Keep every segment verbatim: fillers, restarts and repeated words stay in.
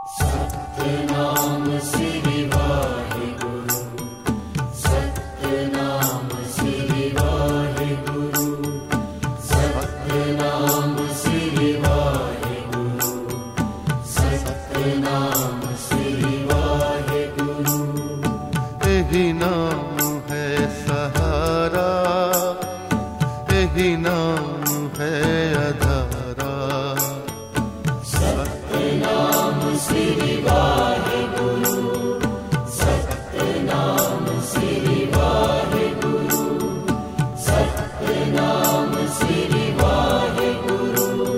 सतनाम श्री वाहिगुरु, सतनाम श्री वाहिगुरु, सतनाम श्री वाहिगुरु, सतनाम श्री वाहिगुरु। यही नाम है सहारा, यही नाम है आधारा। सतनाम श्री वाहिगुरु, सतनाम श्री वाहिगुरु, सतनाम श्री वाहिगुरु,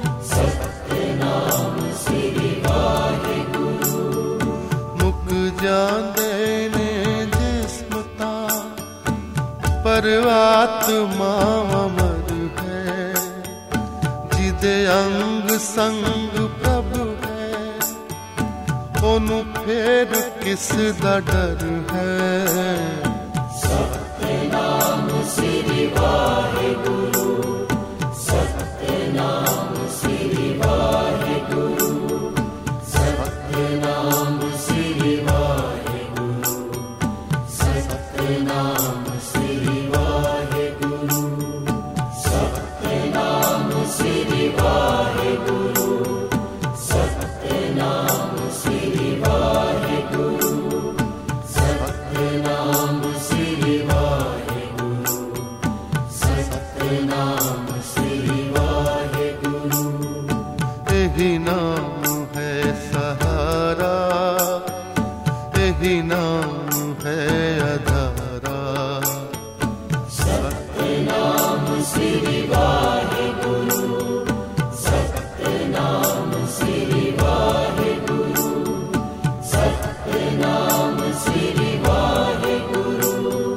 सतनाम श्री वाहिगुरु। मुक जांदे ने जिस्म ता, पर आत्मा अमर है। जिदे अंग संग प्रभु है, ओनू फेर किस दा डर है। सतनाम श्री वाहिगुरु, सतनाम श्री वाहिगुरु, सतनाम श्री वाहिगुरु, सतनाम श्री वाहिगुरु, सतनाम श्री वाहिगुरु, सतनाम श्री वाहिगुरु, सतनाम श्री वाहिगुरु, सतनाम श्री वाहिगुरु। यही नाम है सहारा, यही नाम है आधारा। सतनाम श्री वाहिगुरु, सतनाम श्री वाहिगुरु, सतनाम श्री वाहिगुरु,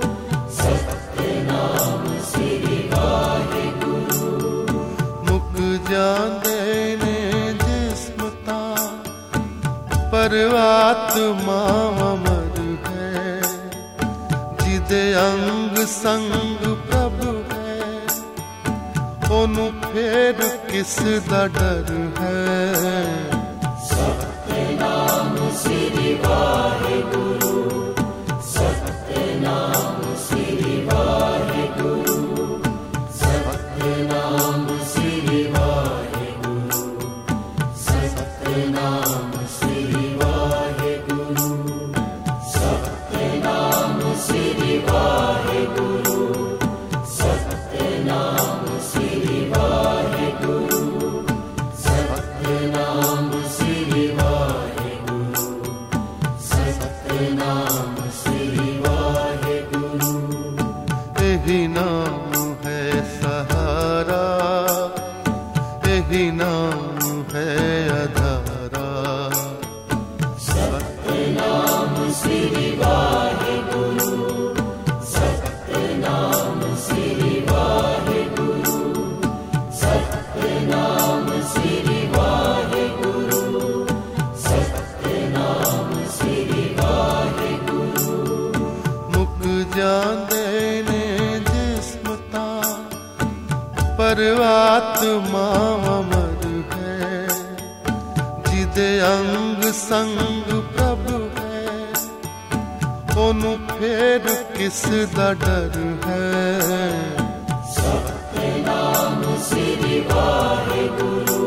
सतनाम श्री वाहिगुरु। मुक जांदे ने जिस्म ता, पर आत्मा अमर है। जिदे अंग संग प्रभु है, ओनू फेर किस दा डर है। सतनाम श्री वाहिगुरु, सतनाम श्री वाहिगुरु, सतनाम श्री वाहिगुरु, सतनाम श्री वाहिगुरु, सतनाम श्री वाहिगुरु, सतनाम श्री वाहिगुरु, सतनाम श्री वाहिगुरु, सतनाम श्री वाहिगुरु। यही नाम है सहारा, यही नाम है आधारा। सतनाम श्री वाहिगुरु, सतनाम श्री वाहिगुरु, सतनाम श्री वाहिगुरु, सतनाम श्री वाहिगुरु। मुक जांदे ने जिस्म ता, पर आत्मा अमर है। जिदे अंग संग प्रभु है, ओनू फेर किस दा डर है। सतनाम श्री वाहिगुरु,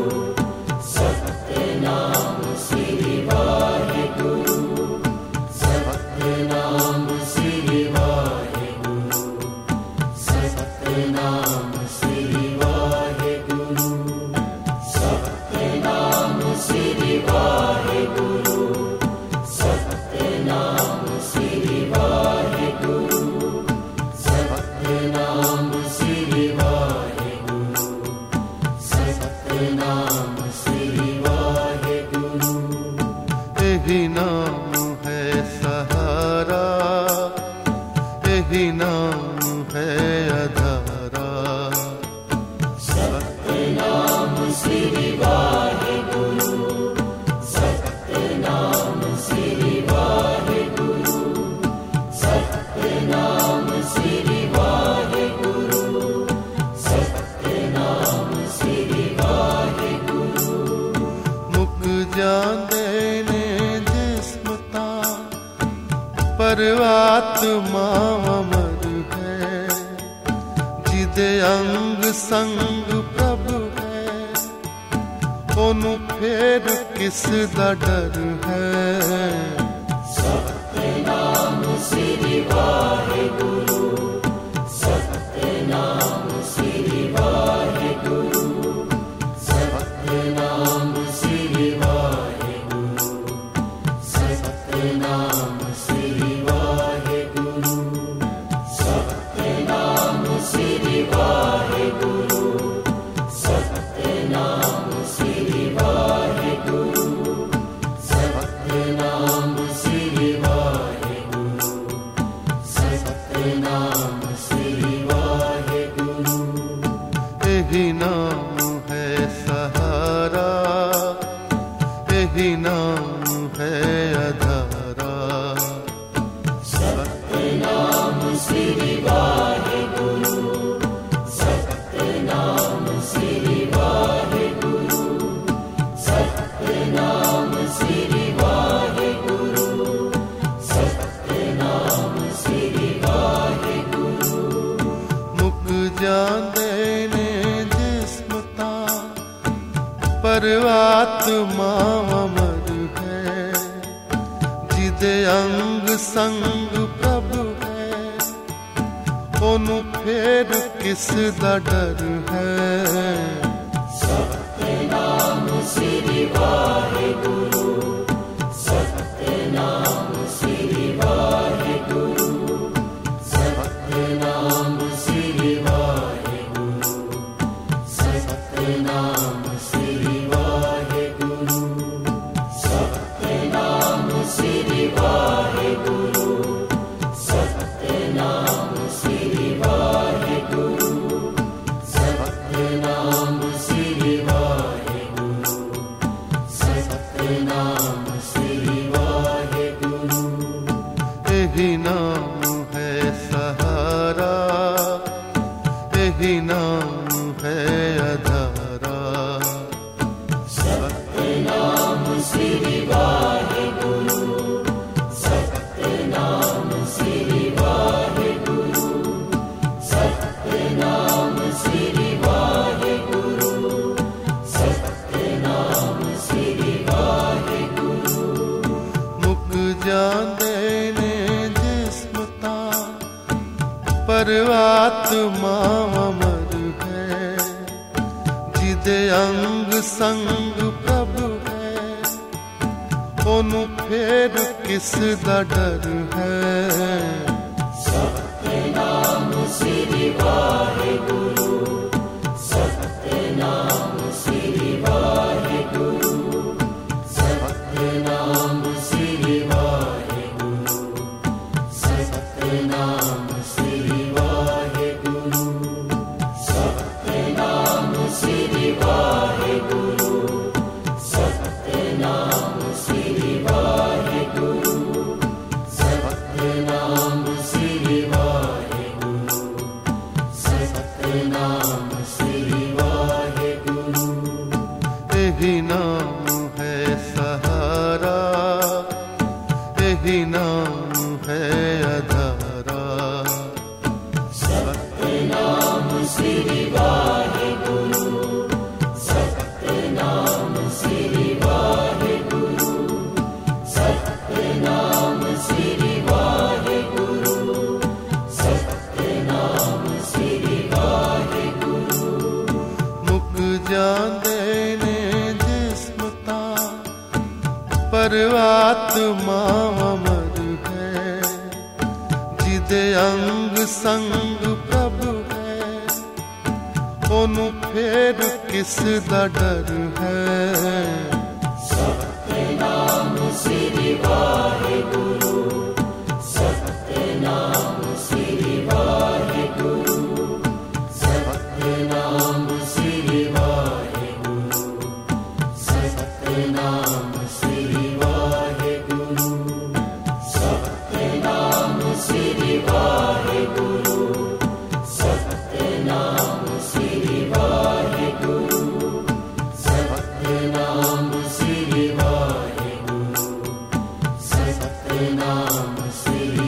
सतनाम श्री वाहिगुरु, सतनाम श्री वाहिगुरु, सतनाम श्री वाहिगुरु, सतनाम श्री वाहिगुरु, सतनाम श्री वाहिगुरु, सतनाम श्री वाहिगुरु, सतनाम श्री वाहिगुरु। यही नाम है सहारा, यही नाम है आधारा। सतनाम श्री वाहिगुरु, सतनाम श्री वाहिगुरु, सतनाम श्री वाहिगुरु, सतनाम श्री वाहिगुरु। मुक जांदे परमात्मा अमर है, जिदे अंग संग प्रभु है, ओनू फेर किस दा डर है। सतनाम श्री वाहेगुरु, सतनाम श्री वाहेगुरु, सतनाम श्री वाहेगुरु, सतनाम श्री वाहेगुरु, सतनाम श्री वाहेगुरु, सतनाम श्री वाहेगुरु, सतनाम श्री वाहेगुरु, सतनाम श्री वाहेगुरु। यही नाम है सहारा, यही नाम है आधारा। सतनाम श्री वाहेगुरु, सतनाम श्री वाहेगुरु, सतनाम श्री वाहेगुरु, सतनाम श्री वाहेगुरु। मुक जांदे ने जिस्म तां, परमात्मा अमर है, जिदे अंग संग प्रभु है, ओनू फेर किस दा डर है। सतनाम श्री वाहेगुरु, सतनाम श्री वाहेगुरु, सतनाम श्री वाहेगुरु, सतनाम श्री वाहेगुरु, सतनाम श्री वाहेगुरु, सतनाम श्री वाहेगुरु, सतनाम श्री वाहेगुरु, सतनाम श्री वाहेगुरु। यही नाम है सहारा, यही नाम है आधारा। सतनाम श्री वाहेगुरु, सतनाम श्री वाहेगुरु, सतनाम श्री वाहेगुरु, सतनाम श्री वाहेगुरु। मुक जांदे ने जिस्म तां, परमात्मा अमर है, जिदे अंग संग प्रभु है, ओनू फेर किस दा डर है। सतनाम श्री वाहेगुरु, सतनाम श्री वाहेगुरु, सतनाम श्री वाहेगुरु, सतनाम श्री वाहेगुरु, सतनाम श्री वाहेगुरु, सतनाम श्री वाहेगुरु, सतनाम श्री वाहेगुरु, सतनाम श्री वाहेगुरु। यही नाम है सहारा, यही नाम है आधारा। सतनाम श्री वाहेगुरु, सतनाम श्री वाहेगुरु, सतनाम श्री वाहेगुरु, सतनाम श्री वाहेगुरु। मुक जांदे ने जिस्म तां, परमात्मा अमर है, जिदे अंग संग प्रभु है, ओनू फेर किस दा डर है। सतनाम श्री वाहेगुरु, सतनाम श्री वाहेगुरु, सतनाम श्री वाहेगुरु, सतनाम श्री वाहेगुरु, सतनाम श्री वाहेगुरु, सतनाम श्री वाहेगुरु, सतनाम श्री वाहेगुरु, सतनाम श्री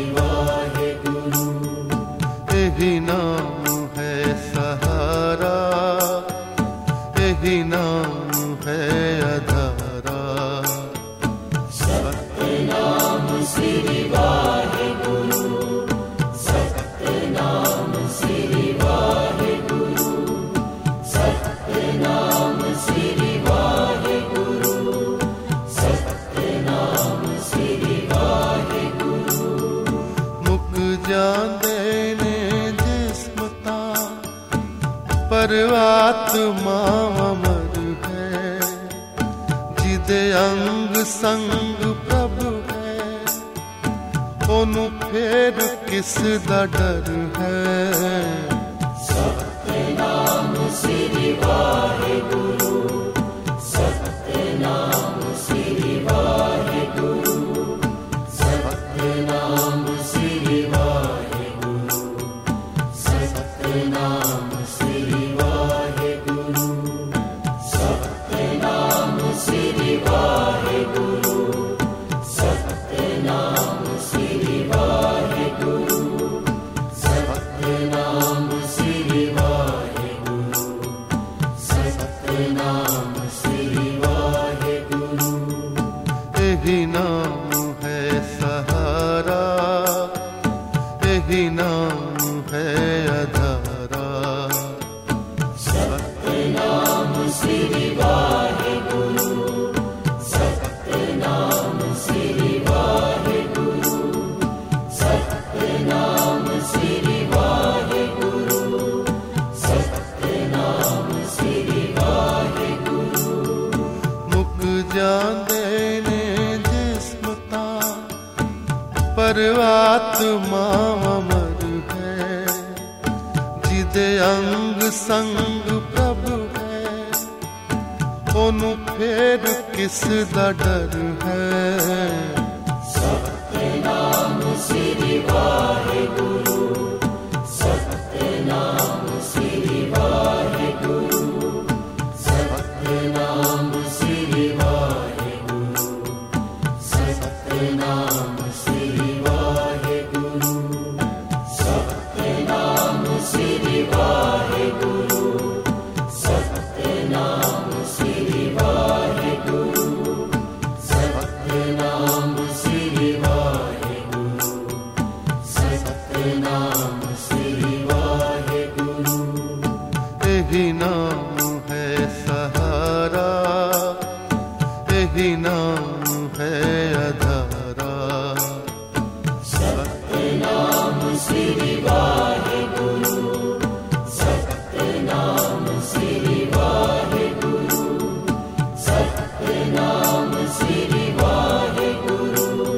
परमात्मा अमर है, जिदे अंग संग प्रभु है, ओनू फेर किस दा डर है। सतनाम श्री वाहेगुरु, सतनाम श्री वाहेगुरु, सतनाम श्री वाहेगुरु, सतनाम श्री वाहेगुरु, सतनाम श्री वाहेगुरु, सतनाम श्री वाहेगुरु, सतनाम श्री वाहेगुरु, सतनाम श्री वाहेगुरु। यही नाम है सहारा, यही नाम है आधारा। सतनाम श्री वाहेगुरु, सतनाम श्री वाहेगुरु, सतनाम श्री वाहेगुरु, सतनाम श्री वाहेगुरु। मुक जांदे ने जिस्म तां, परमात्मा अमर है, जिदे अंग संग प्रभु है, ओनू फेर किस दा डर है। सतनाम श्री वाहेगुरु, सतनाम श्री वाहेगुरु, सतनाम श्री वाहेगुरु, सतनाम श्री वाहेगुरु, सतनाम श्री वाहेगुरु, सतनाम श्री वाहेगुरु, सतनाम श्री वाहेगुरु, सतनाम श्री वाहेगुरु। यही नाम है सहारा, यही नाम है आधारा। सतनाम श्री वाहेगुरु, सतनाम श्री वाहेगुरु, सतनाम श्री वाहेगुरु,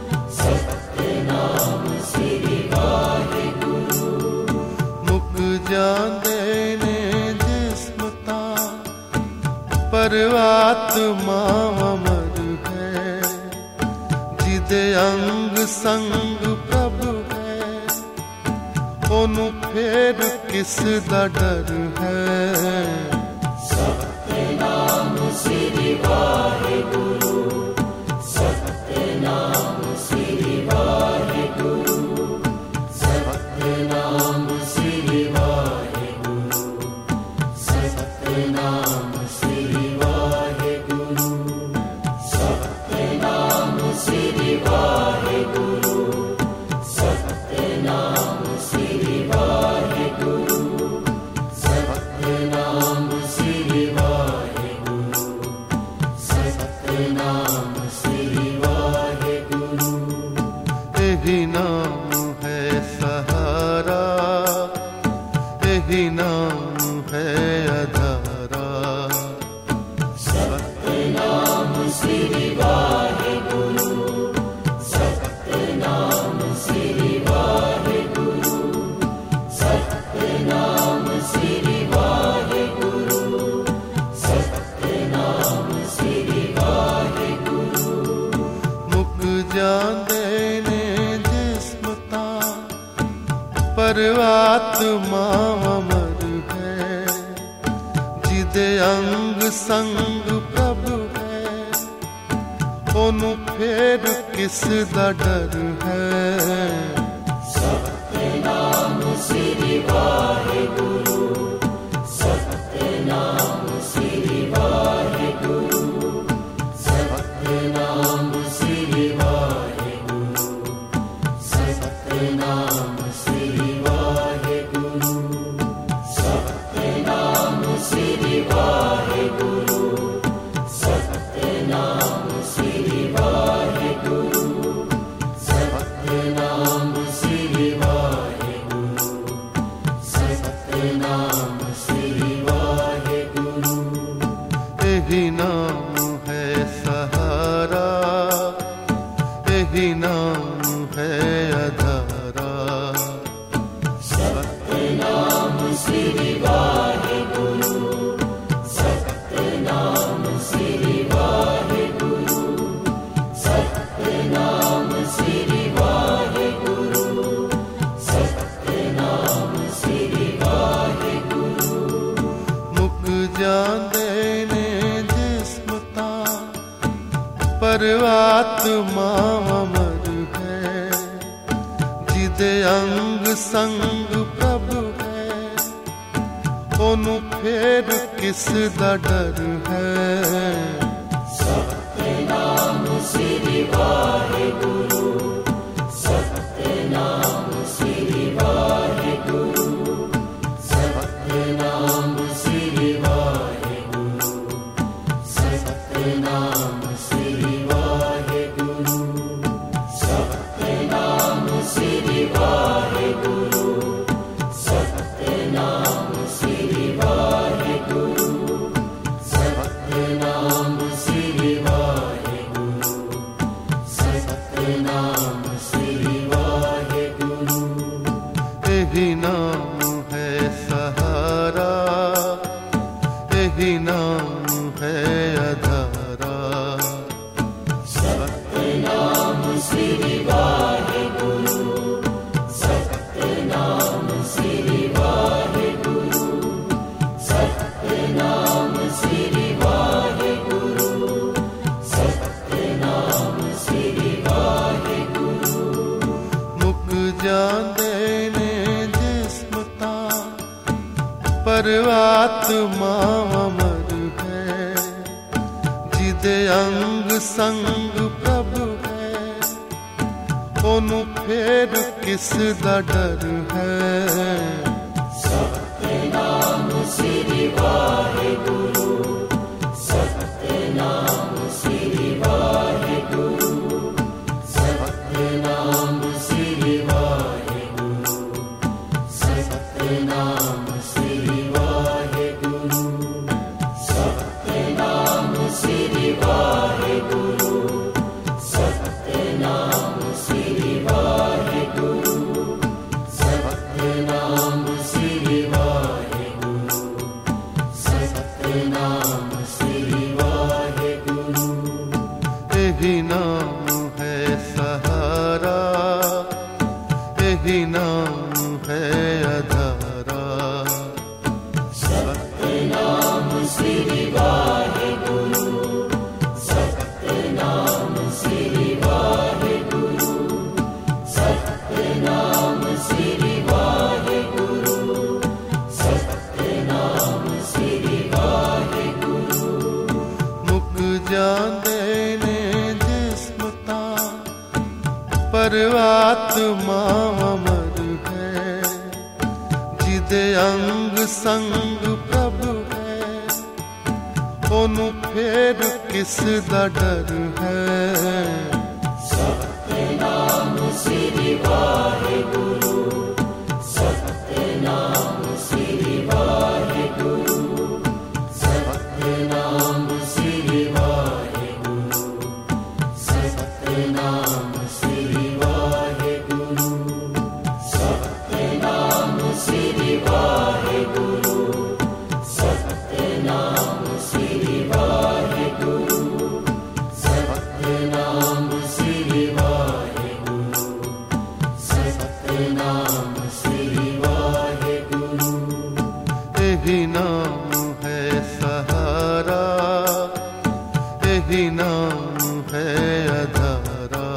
सतनाम श्री वाहेगुरु। मुक जांदे ने जिस्म तां, परमात्मा अमर है, जिदे अंग संग प्रभु है, ओनू फेर किस दा डर है। सतनाम श्री वाहेगुरु, सतनाम श्री वाहेगुरु, सतनाम श्री वाहेगुरु, सतनाम श्री वाहेगुरु, सतनाम श्री वाहेगुरु, सतनाम श्री वाहेगुरु, सतनाम श्री वाहेगुरु, सतनाम श्री वाहेगुरु। यही नाम है सहारा, यही नाम है आधारा। सतनाम श्री वाहेगुरु, सतनाम श्री वाहेगुरु, सतनाम श्री वाहेगुरु, सतनाम श्री वाहेगुरु। मुक जांदे ने जिस्म तां, परमात्मा अमर है, जिदे अंग संग प्रभु है, ओनू फेर किस दा डर है। सतनाम श्री वाहेगुरु, सतनाम श्री वाहेगुरु, सतनाम श्री वाहेगुरु, सतनाम श्री वाहेगुरु, सतनाम श्री वाहेगुरु, सतनाम श्री वाहेगुरु, सतनाम श्री वाहेगुरु, सतनाम परमात्मा अमर है, जिदे अंग संग प्रभु है, ओनू फेर किस दा डर है। सतनाम श्री वाहेगुरु, सतनाम श्री वाहेगुरु, सतनाम श्री वाहेगुरु, सतनाम श्री वाहेगुरु, सतनाम श्री वाहेगुरु, सतनाम श्री वाहेगुरु, सतनाम श्री वाहेगुरु, सतनाम श्री वाहेगुरु। यही नाम है सहारा, यही नाम है आधारा। सतनाम श्री वाहेगुरु, सतनाम श्री वाहेगुरु, सतनाम श्री वाहेगुरु, सतनाम श्री वाहेगुरु। मुक जांदे ने जिस्म तां, परमात्मा अमर है, जिदे अंग संग प्रभु है, ओनू फेर किस दा डर है। सतनाम श्री वाहेगुरु, सतनाम श्री वाहेगुरु, सतनाम श्री वाहेगुरु, सतनाम श्री वाहेगुरु, सतनाम श्री वाहेगुरु, सतनाम श्री वाहेगुरु, सतनाम श्री वाहेगुरु, सतनाम श्री वाहेगुरु। यही नाम है सहारा, यही नाम है आधारा। सतनाम श्री वाहेगुरु, सतनाम श्री वाहेगुरु, सतनाम श्री वाहेगुरु, सतनाम श्री वाहेगुरु। मुक जांदे ने जिस्म तां, परमात्मा अमर है, जिदे अंग संग प्रभु है, ओनू फेर किस दा डर है। सतनाम श्री वाहेगुरु, सतनाम श्री वाहेगुरु, सतनाम श्री वाहेगुरु, सतनाम श्री वाहेगुरु, सतनाम श्री वाहेगुरु, सतनाम श्री वाहेगुरु, सतनाम श्री वाहेगुरु, सतनाम श्री वाहेगुरु। यही नाम है सहारा, यही नाम है आधारा।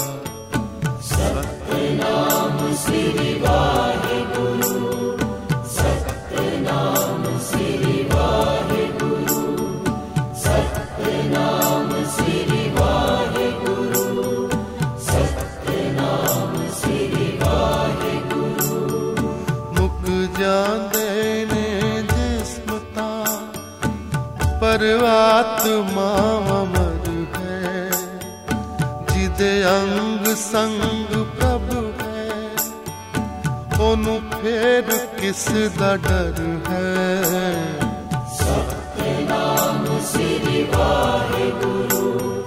सतनाम श्री वाहेगुरु, सतनाम श्री वाहेगुरु, सतनाम श्री वाहेगुरु, सतनाम श्री वाहेगुरु। मुक जांदे ने जिस्म तां, परमात्मा अमर है, जिदे अंग संग प्रभु है, ओनू फेर किस दा डर है। सतनाम श्री वाहेगुरु,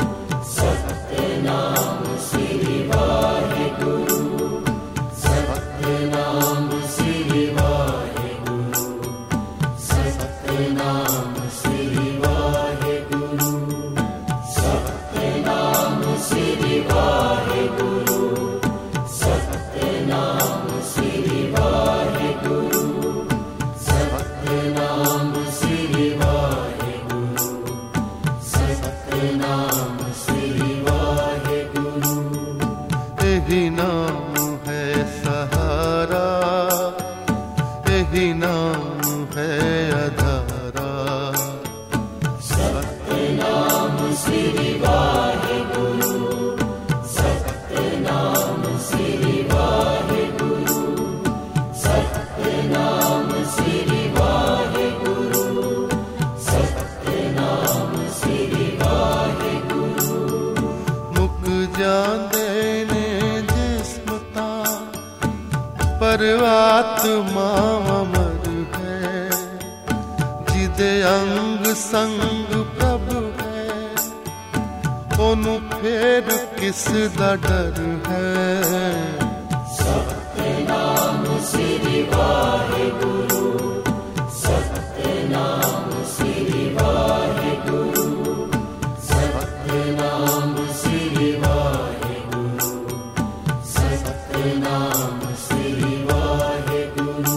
सतनाम श्री वाहेगुरु, सतनाम श्री वाहेगुरु, सतनाम श्री वाहेगुरु, सतनाम श्री वाहेगुरु, सतनाम श्री वाहेगुरु, सतनाम श्री वाहेगुरु, सतनाम श्री श्री वाहेगुरु सतनाम श्री वाहेगुरु सतनाम श्री वाहेगुरु सतनाम श्री वाहेगुरु मुक जांदे ने जिस्म तां पर आत्मा अमर है जिदे अंग संग प्रभु है ओनू फेर किस दा डर है सतनाम श्री वाहेगुरु सतनाम श्री वाहेगुरु सतनाम श्री वाहेगुरु सतनाम श्री वाहेगुरु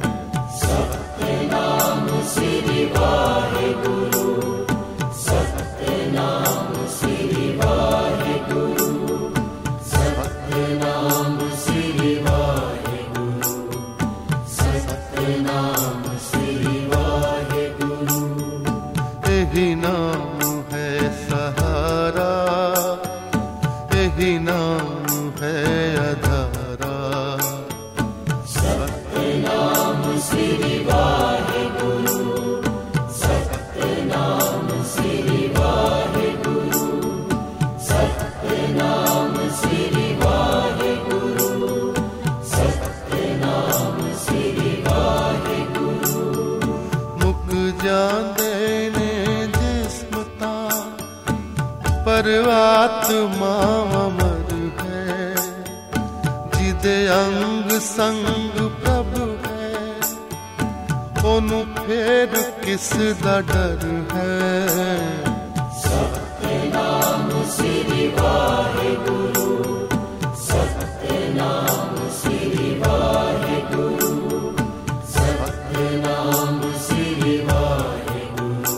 सतनाम श्री वाहेगुरु सतनाम श्री वाहेगुरु सतनाम श्री वाहेगुरु सतनाम श्री वाहेगुरु यही नाम है सहारा यही नाम है आधारा सतनाम श्री वाहेगुरु सतनाम श्री वाहेगुरु सतनाम श्री वाहेगुरु सतनाम श्री वाहेगुरु मुक जांदे ने जिस्म तां पर आत्मा अमर है जिदे अंग संग प्रभु है ओनू फेर किस दा डर है सतनाम श्री वाहेगुरु सतनाम श्री वाहेगुरु सतनाम श्री वाहेगुरु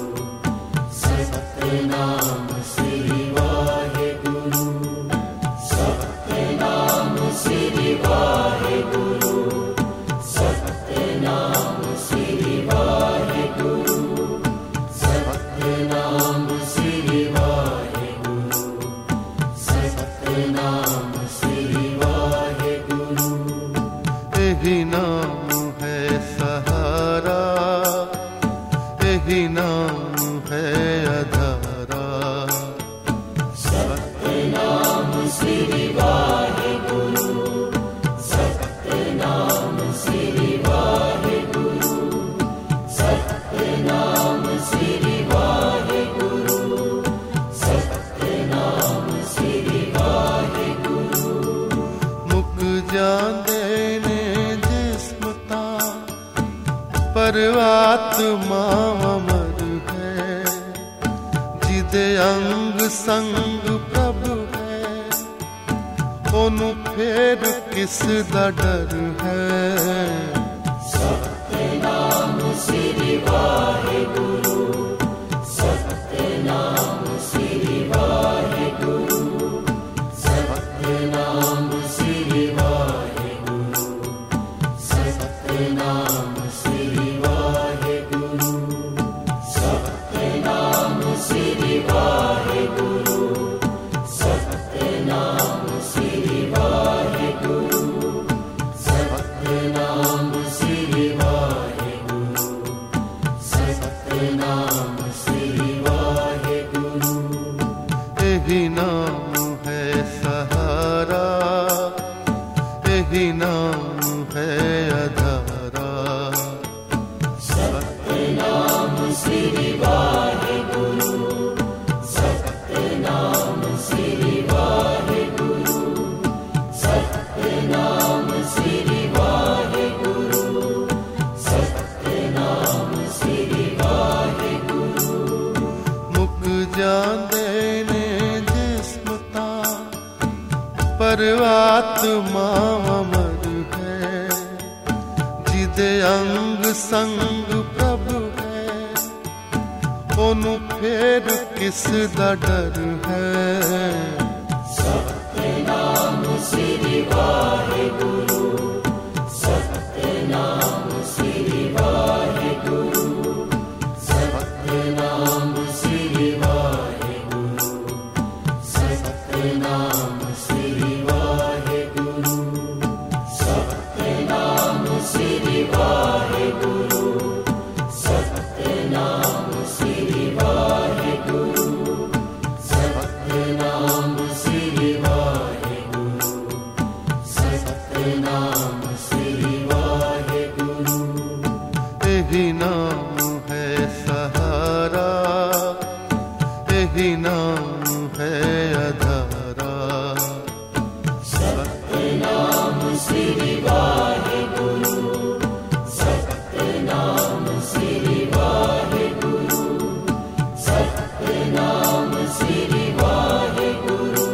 सतनाम श्री वाहेगुरु सतनाम श्री वाहेगुरु सतनाम श्री वाहेगुरु सतनाम श्री वाहेगुरु सतनाम श्री वाहेगुरु यही नाम है सहारा यही नाम है आधारा सतनाम श्री वाहेगुरु सतनाम श्री वाहेगुरु सतनाम श्री वाहेगुरु सतनाम श्री वाहेगुरु मुक जांदे ने जिस्म तां पर आत्मा अमर है जिदे अंग संग प्रभु है ओनू फेर किस दा डर है सतनाम श्री वाहेगुरु सतनाम श्री वाहेगुरु सतनाम श्री वाहेगुरु सतनाम श्री वाहेगुरु सतनाम श्री वाहेगुरु सतनाम श्री वाहेगुरु सतनाम श्री वाहेगुरु सतनाम श्री वाहेगुरु यही नाम है सहारा यही नाम है आधारा सतनाम श्री वाहेगुरु सतनाम श्री वाहेगुरु सतनाम श्री वाहेगुरु सतनाम श्री वाहेगुरु मुक जांदे ने जिस्म तां पर आत्मा अमर है जिदे अंग संग प्रभु है ओनू फेर किस दा डर है सतनाम श्री वाहेगुरु सतनाम श्री वाहेगुरु सतनाम श्री वाहेगुरु है अधारा। सतनाम श्री वाहेगुरु, सतनाम श्री वाहेगुरु, सतनाम श्री वाहेगुरु,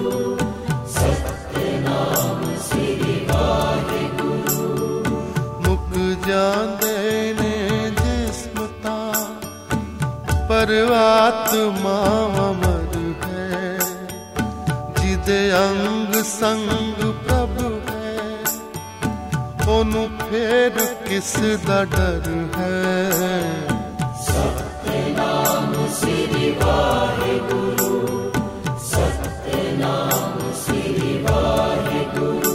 सतनाम श्री वाहेगुरु। मुक जांदे ने जिस्म तां, पर आत्मा अमर है। जिदे अंग संग प्रभु है, ओनू फेर किस दा डर है। सतनाम श्री वाहेगुरु, सतनाम श्री वाहेगुरु,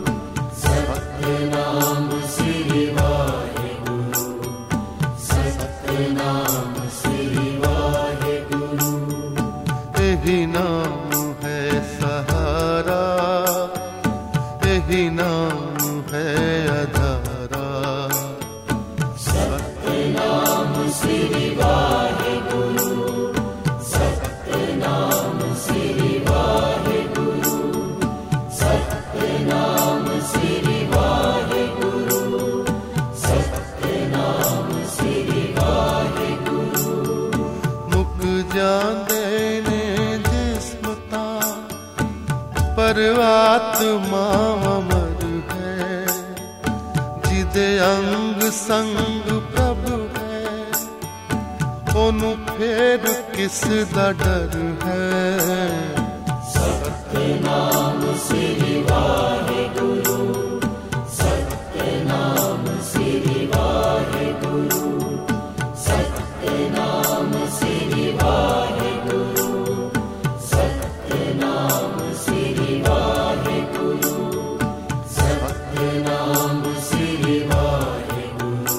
सतनाम श्री वाहेगुरु, सतनाम श्री वाहेगुरु। यही नाम है सहारा, यही नाम है अधारा। सतनाम श्री वाहेगुरु, सतनाम श्री वाहेगुरु, सतनाम श्री वाहेगुरु, सतनाम श्री वाहेगुरु। मुक जांदे ने जिस्म तां, पर आत्मा अमर है। जिदे अंग संग प्रभु है, ओनू फेर किस दा डर है। सतनाम श्री वाहेगुरु, सतनाम श्री वाहेगुरु, सतनाम श्री वाहेगुरु, सतनाम श्री वाहेगुरु, सतनाम श्री वाहेगुरु,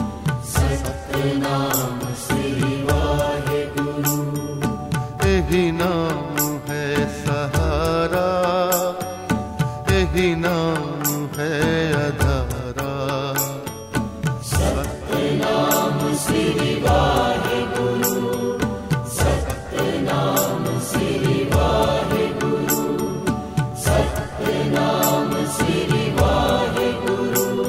सतनाम श्री वाहेगुरु। यही नाम है सहारा, यही नाम है अधारा। सतनाम श्री वाहेगुरु, सतनाम श्री वाहेगुरु, सतनाम श्री वाहेगुरु,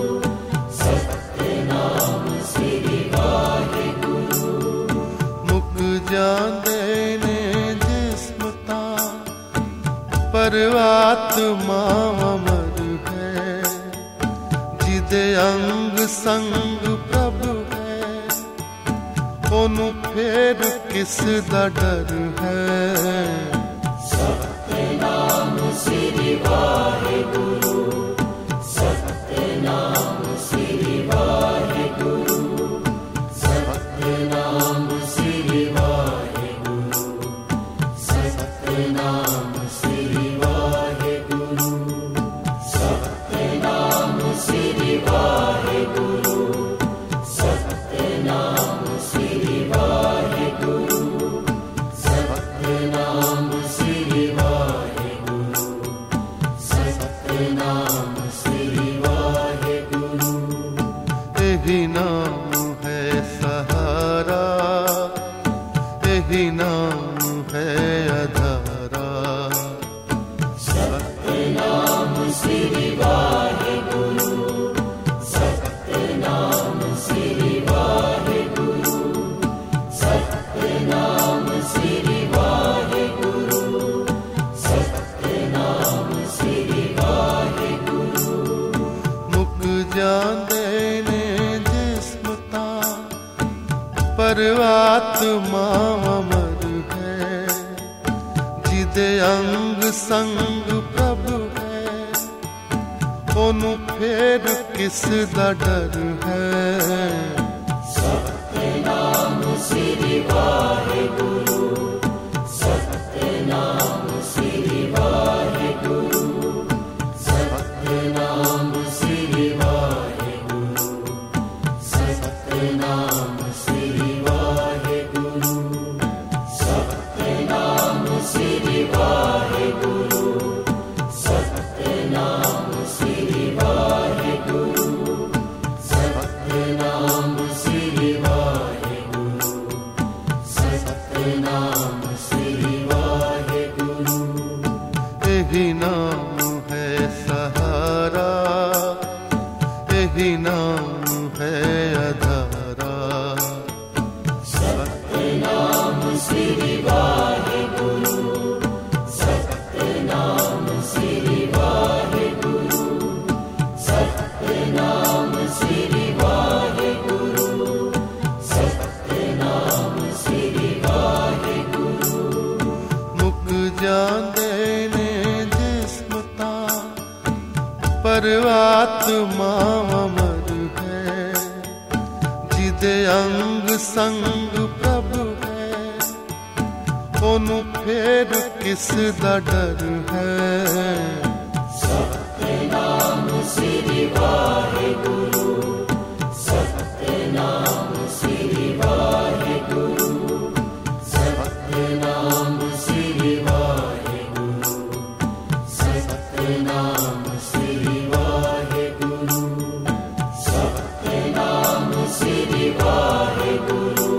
सतनाम श्री वाहेगुरु। मुक जांदे ने जिस्म तां, पर आत्मा अमर है। जिदे अंग संग प्रभु है, ओनू फेर किस दा डर है। सतनाम श्री वाहेगुरु, सतनाम श्री वाहेगुरु, सतनाम श्री वाहेगुरु, सतनाम श्री वाहेगुरु, सतनाम श्री वाहेगुरु, सतनाम श्री वाहेगुरु, सतनाम श्री वाहेगुरु, सतनाम श्री वाहेगुरु। यही नाम है सहारा, यही नाम है अधारा। सतनाम श्री वाहेगुरु, सतनाम श्री वाहेगुरु, सतनाम श्री वाहेगुरु, सतनाम श्री वाहेगुरु। मुक जांदे ने जिस्म तां, पर आत्मा अमर है। जिदे अंग संग प्रभु है, ओनू फेर किस दा डर है। सतनाम श्री वाहेगुरु, सतनाम श्री वाहेगुरु, सतनाम श्री वाहेगुरु, सतनाम श्री वाहेगुरु, सतनाम श्री वाहेगुरु, सतनाम श्री वाहेगुरु, सतनाम श्री वाहेगुरु, सतनाम श्री वाहेगुरु। ਜਾਂਦੇ ਨੇ ਜਿਸਮ ਤਾਂ ਪਰ ਆਤਮਾ ਅਮਰ ਹੈ ਜਿਹਦੇ ਅੰਗ ਸੰਗ ਪ੍ਰਭ ਹੈ ਉਹਨੂੰ ਫੇਰ ਕਿਸ ਦਾ ਡਰ ਹੈ ਸਤਿਨਾਮ ਸ੍ਰੀ ਵਾਹਿਗੁਰੂ ਸਤਿਨਾਮ ਸ੍ਰੀ ਵਾਹਿਗੁਰੂ ਸਤਿਨਾਮ ਸ੍ਰੀ ਵਾਹਿਗੁਰੂ ਸਤਿਨਾਮ ਸ੍ਰੀ ਵਾਹਿਗੁਰੂ ਸਤਿਨਾਮ ਸ੍ਰੀ ਵਾਹਿਗੁਰੂ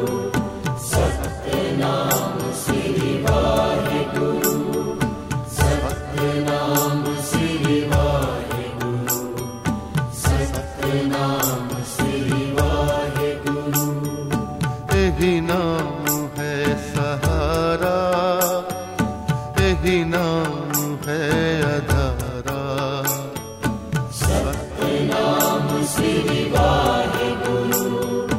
ਸਤਿਨਾਮ ਸ੍ਰੀ ਵਾਹਿਗੁਰੂ ਸਤਿਨਾਮ ਸ੍ਰੀ ਵਾਹਿਗੁਰੂ ਸਤਿਨਾਮ ਸ੍ਰੀ ਵਾਹਿਗੁਰੂ ਇਹੀ ਨਾਮ ਹੈ ਸਹਾਰਾ ਇਹੀ ਨਾਮ ਹੈ ਆਧਾਰਾ ਸਤਿਨਾਮ ਸ੍ਰੀ ਵਾਹਿਗੁਰੂ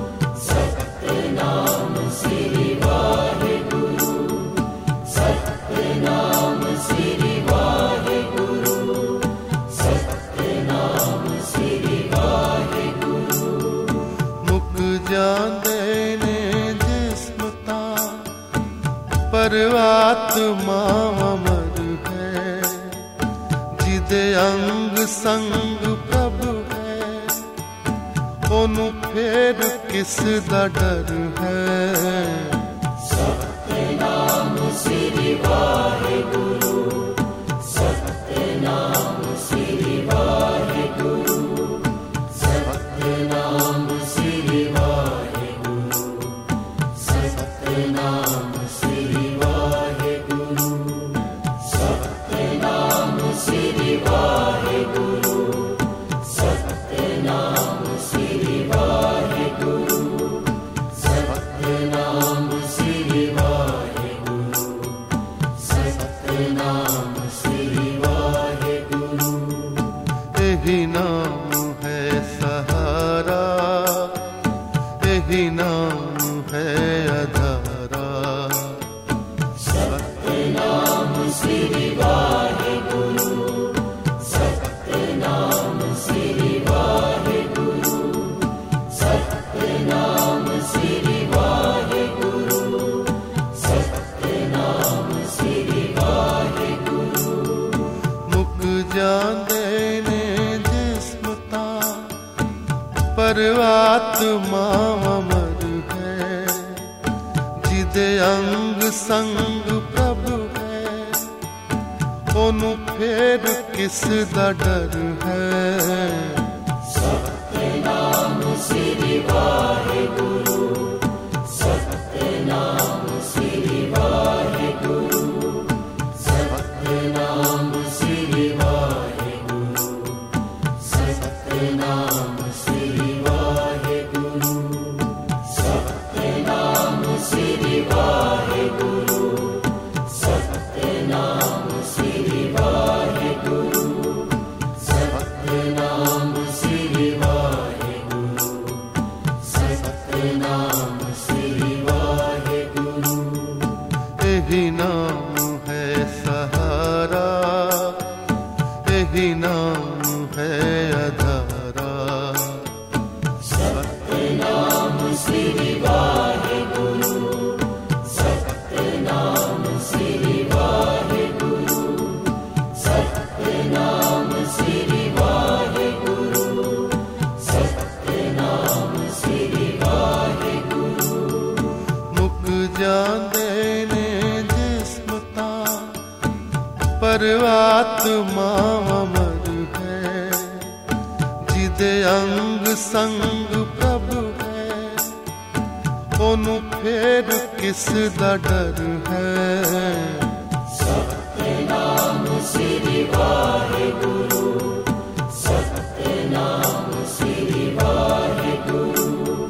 ਸਤਿਨਾਮ ਸ੍ਰੀ ਵਾਹਿਗੁਰੂ ਸਤਿਨਾਮ ਸ੍ਰੀ ਵਾਹਿਗੁਰੂ ਸਤਿਨਾਮ ਸ੍ਰੀ ਵਾਹਿਗੁਰੂ ਮੁੱਕ ਜਾਂਦੇ ਨੇ ਜਿਸਮ ਤਾਂ ਪਰ ਆਤਮਾ ਅਮਰ ਹੈ ਜਿਹਦੇ ਅੰਗ ਸੰਗ ਪ੍ਰਭ ਹੈ ਉਹਨੂੰ ਫੇਰ ਕਿਸ ਦਾ ਡਰ ਹੈ ਸਤਿਨਾਮ ਸ੍ਰੀ ਵਾਹਿਗੁਰੂ ਸਤਿਨਾਮ ਸ੍ਰੀ ਵਾਹਿਗੁਰੂ ਸਤਿਨਾਮ ਸ੍ਰੀ ਵਾਹਿਗੁਰੂ ਸਤਿਨਾਮ ਸ੍ਰੀ ਵਾਹਿਗੁਰੂ ਸਤਿਨਾਮ ਸ੍ਰੀ ਵਾਹਿਗੁਰੂ ਸਤਿਨਾਮ ਸ੍ਰੀ ਵਾਹਿਗੁਰੂ ਸਤਿਨਾਮ ਸ੍ਰੀ ਵਾਹਿਗੁਰੂ ਸਤਿਨਾਮ ਸ੍ਰੀ ਵਾਹਿਗੁਰੂ ਇਹੀ ਨਾਮ ਹੈ ਸਹਾਰਾ ਇਹੀ ਨਾਮ ਹੈ ਆਧਾਰਾ ਸਤਿਨਾਮ ਸ੍ਰੀ ਵਾਹਿਗੁਰੂ ਸਤਿਨਾਮ ਸ੍ਰੀ ਵਾਹਿਗੁਰੂ ਸਤਿਨਾਮ ਸ੍ਰੀ ਵਾਹਿਗੁਰੂ ਸਤਿਨਾਮ ਸ੍ਰੀ ਵਾਹਿਗੁਰੂ ਮੁੱਕ ਜਾਂਦੇ ਨੇ ਜਿਸਮ ਤਾਂ ਪਰ ਆਤਮਾ ਅਮਰ ਹੈ ਜਿਹਦੇ ਅੰਗ ਸੰਗ ਪ੍ਰਭ ਹੈ ਉਹਨੂੰ ਫੇਰ ਕਿਸ ਦਾ ਡਰ ਹੈ ਸਤਿਨਾਮ ਸ੍ਰੀ ਵਾਹਿਗੁਰੂ ਸਤਿਨਾਮ ਸ੍ਰੀ ਵਾਹਿਗੁਰੂ ਸਤਿਨਾਮ ਸ੍ਰੀ ਵਾਹਿਗੁਰੂ ਸਤਿਨਾਮ ਸ੍ਰੀ ਵਾਹਿਗੁਰੂ ਸਤਿਨਾਮ ਸ੍ਰੀ ਵਾਹਿਗੁਰੂ ਸਤਿਨਾਮ ਸ੍ਰੀ ਵਾਹਿਗੁਰੂ ਸਤਿਨਾਮ ਸ੍ਰੀ ਵਾਹਿਗੁਰੂ ਸਤਿਨਾਮ ਸ੍ਰੀ ਵਾਹਿਗੁਰੂ ਇਹੀ ਨਾਮ ਹੈ ਸਹਾਰਾ ਇਹੀ ਨਾਮ ਹੈ ਆਧਾਰਾ ਸਤਿਨਾਮ ਸ੍ਰੀ ਵਾਹਿਗੁਰੂ ਸਤਿਨਾਮ ਸ੍ਰੀ ਵਾਹਿਗੁਰੂ ਸਤਿਨਾਮ ਸ੍ਰੀ ਵਾਹਿਗੁਰੂ ਸਤਿਨਾਮ ਸ੍ਰੀ ਵਾਹਿਗੁਰੂ ਮੁੱਕ ਜਾਂਦੇ ਨੇ ਜਿਸਮ ਤਾਂ ਪਰ ਆਤਮਾ ਅਮਰ ਹੈ ਜਿਹਦੇ ਅੰਗ ਸੰਗ ਪ੍ਰਭ ਹੈ ਉਹਨੂੰ ਫੇਰ ਕਿਸ ਦਾ ਡਰ ਹੈ ਸਤਿਨਾਮ ਸ੍ਰੀ ਵਾਹਿਗੁਰੂ ਸਤਿਨਾਮ ਸ੍ਰੀ ਵਾਹਿਗੁਰੂ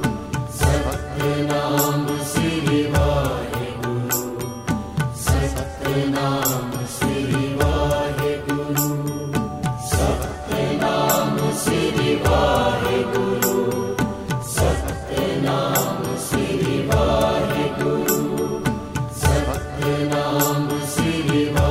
ਸਤਿਨਾਮ ਸ੍ਰੀ ਵਾਹਿਗੁਰੂ ਸਤਿਨਾਮ ਸ੍ਰੀ ਵਾਹਿਗੁਰੂ ਸਤਿਨਾਮ ਸ੍ਰੀ ਵਾਹਿਗੁਰੂ ਸਤਿਨਾਮ ਸ੍ਰੀ ਵਾਹਿਗੁਰੂ ਸਤਿਨਾਮ ਸ੍ਰੀ ਵਾਹਿਗੁਰੂ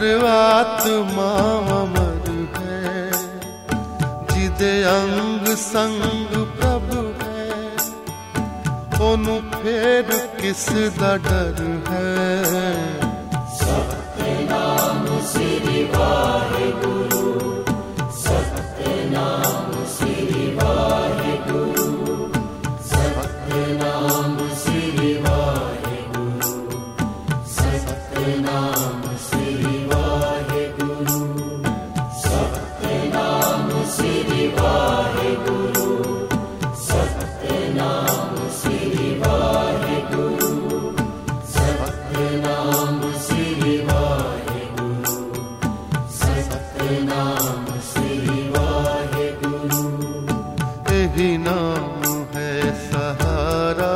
परमात्मा अमर है, जिदे अंग संग प्रभु है, ओनू फेर किस दा डर है। सतनाम श्री वाहेगुरु, सतनाम श्री वाहेगुरु, सतनाम श्री वाहेगुरु, सतनाम श्री वाहेगुरु, सतनाम श्री वाहेगुरु, सतनाम श्री वाहेगुरु, सतनाम श्री वाहेगुरु, सतनाम श्री वाहेगुरु। यही नाम है सहारा,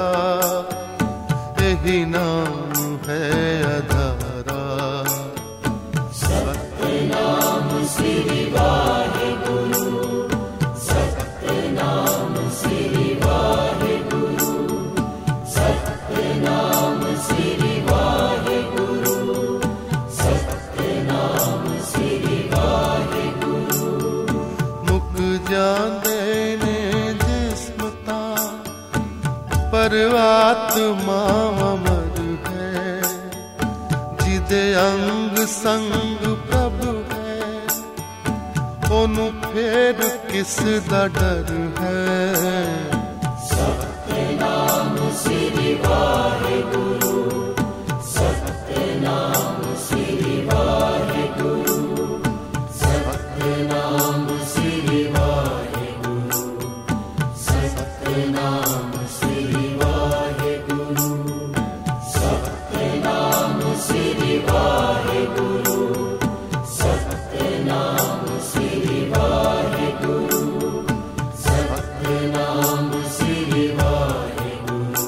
यही नाम है आधारा। सतनाम श्री वाहेगुरु, सतनाम श्री वाहेगुरु, सतनाम श्री वाहेगुरु, सतनाम श्री वाहेगुरु। मुक जांदे ने जिस्म तां, परमात्मा अमर है, जिदे अंग संग प्रभु है, ओनू फेर किस दा डर है। सतनाम श्री वाहेगुरु, सतनाम श्री वाहेगुरु, सतनाम श्री वाहेगुरु, सतनाम श्री वाहेगुरु, सतनाम श्री वाहेगुरु, सतनाम श्री वाहेगुरु, सतनाम श्री वाहेगुरु,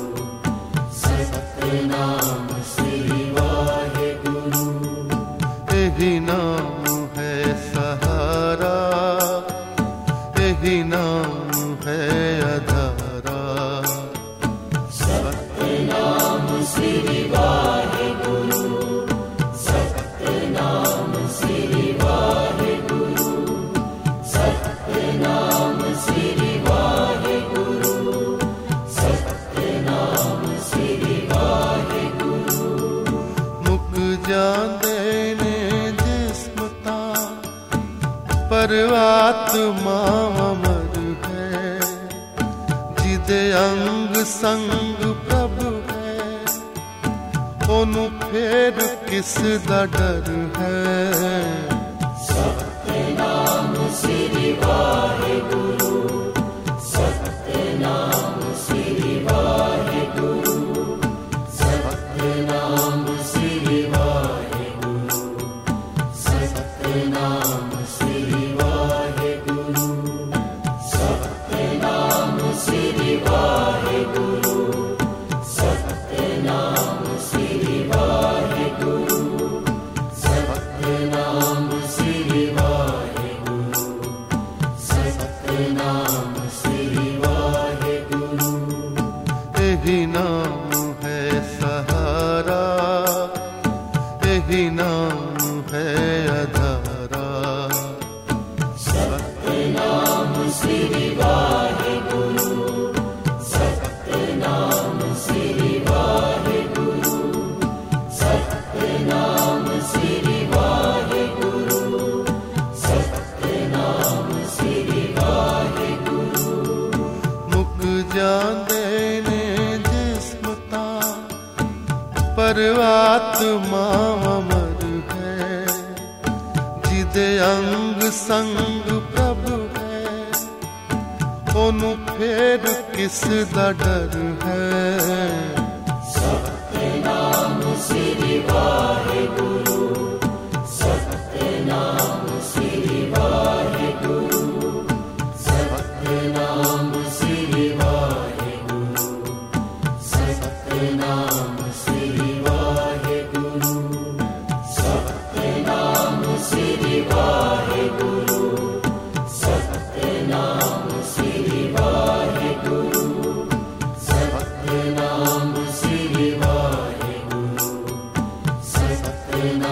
सतनाम श्री वाहेगुरु। यही नाम है सहारा, यही नाम है आधारा। सतनाम श्री वाहेगुरु, सतनाम श्री वाहेगुरु, सतनाम श्री वाहेगुरु, सतनाम श्री वाहेगुरु। मुक जांदे ने जिस्म तां, परमात्मा अमर है, जिदे अंग संग प्रभु है, ओनू फेर किस दा डर है। सतनाम श्री वाहेगुरु, सतनाम श्री वाहेगुरु, सतनाम श्री वाहेगुरु, सतनाम श्री वाहेगुरु, सतनाम श्री वाहेगुरु, सतनाम श्री वाहेगुरु, सतनाम श्री वाहेगुरु, सतनाम श्री वाहेगुरु। यही नाम है सहारा, यही नाम है आधारा। सतनाम श्री वाहेगुरु, सतनाम श्री वाहेगुरु, सतनाम श्री वाहेगुरु, सतनाम श्री वाहेगुरु। मुक जांदे ने जिस्म तां, परमात्मा अमर है, जिदे अंग संग प्रभु है, ओनू फेर किस दा डर है। सतनाम श्री वाहेगुरु, सतनाम श्री वाहेगुरु, सतनाम श्री वाहेगुरु, सतनाम श्री वाहेगुरु, सतनाम श्री वाहेगुरु, सतनाम श्री वाहेगुरु, सतनाम श्री वाहेगुरु, सतनाम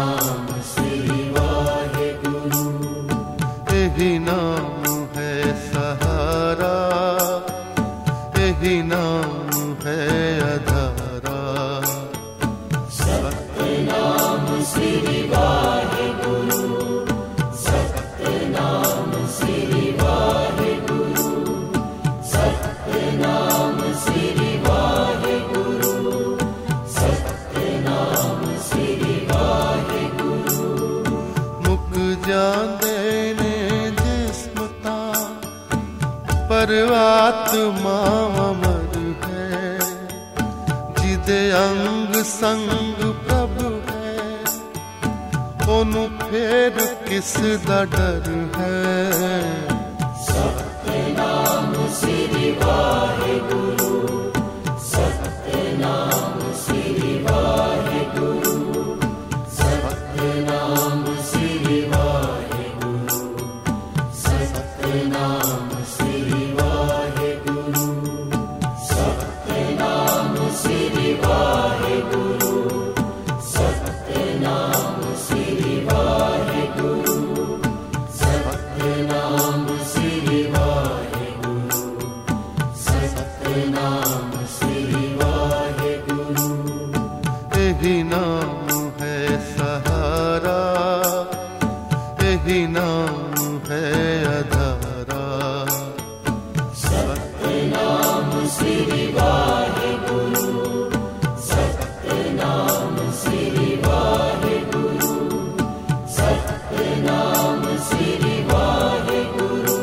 पर आत्मा अमर है, जिदे अंग संग प्रभु है, ओनू फेर किस दा डर है। सतनाम श्री वाहेगुरु, सतनाम श्री वाहेगुरु, सतनाम श्री वाहेगुरु, सतनाम श्री वाहेगुरु, सतनाम श्री वाहेगुरु, सतनाम श्री वाहेगुरु, सतनाम श्री वाहेगुरु, सतनाम श्री वाहेगुरु। यही नाम है सहारा, यही नाम है आधारा। सतनाम श्री वाहेगुरु, सतनाम श्री वाहेगुरु, सतनाम श्री वाहेगुरु,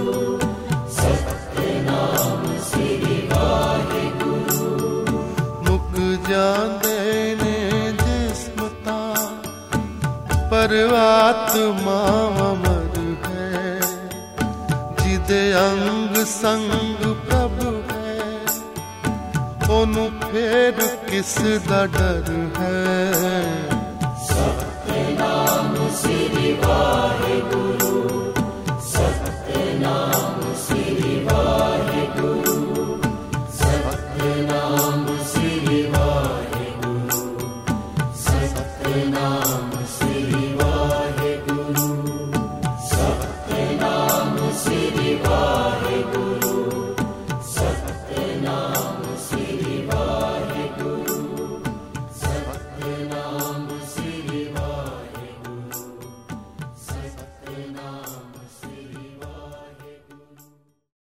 सतनाम श्री वाहेगुरु। मुक जांदे ने जिस्म तां, पर आत्मा अमर है, जिदे अंग संग प्रभु है, ओनू फेर किस दा डर है। सतनाम श्री वाहेगुरु,